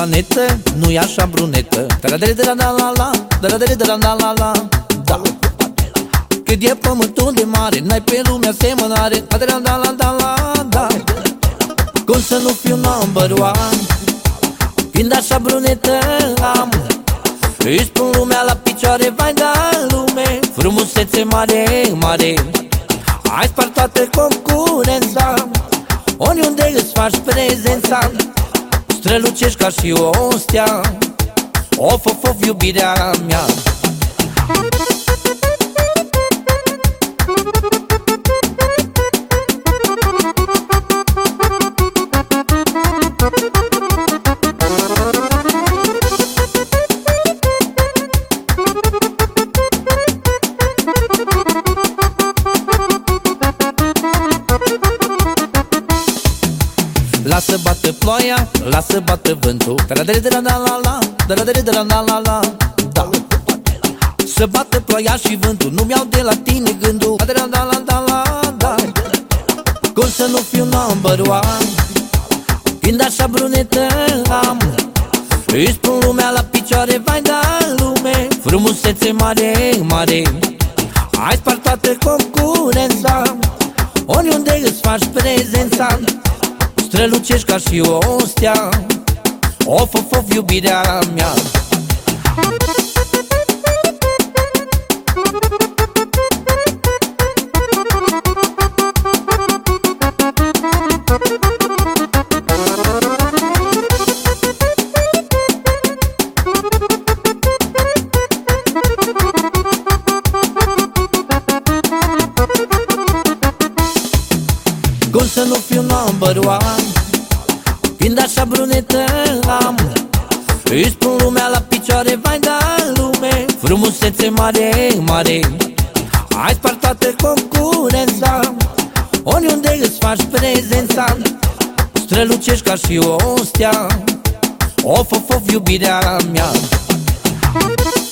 planetă, nu e așa brunetă. Da. Cât e pământul de mare, n-ai pe lumea asemănare. Da. Cum să nu fiu number one, fiind așa brunetă am. Îi spun lumea la picioare, vai da lume, frumusețe mare, mare. Ai spart toată concurența, oriunde îți faci prezența. Strălucești ca și o stea, of, of, of, iubirea mea. Lasă bată ploaia, lasă bată vântul. Da. Să bată ploaia și vântul, nu-mi iau de la tine gândul. Da. Cum să nu fiu number one, fiind așa brunetă am. Îi spun lumea la picioare, vai da lume, frumusețe mare, mare. Ai spart toată concurența, oriunde îți faci prezența. Strălucești ca și o stea, of, of, of, iubirea mea. Cum să nu fiu number one, fiind așa brunetă am. Îi spun lumea la picioare, vai da lume, frumusețe mare, mare. Ai spart toată concurența, oriunde îți faci prezența. Strălucești ca și o stea, of, of, of, iubirea mea.